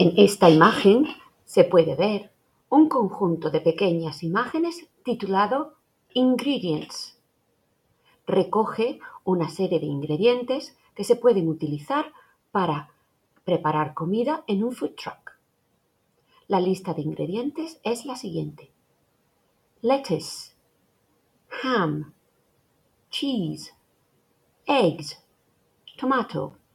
En esta imagen se puede ver un conjunto de pequeñas imágenes titulado Ingredients. Recoge una serie de ingredientes que se pueden utilizar para preparar comida en un food truck. La lista de ingredientes es la siguiente: lettuce, ham, cheese, eggs, tomato,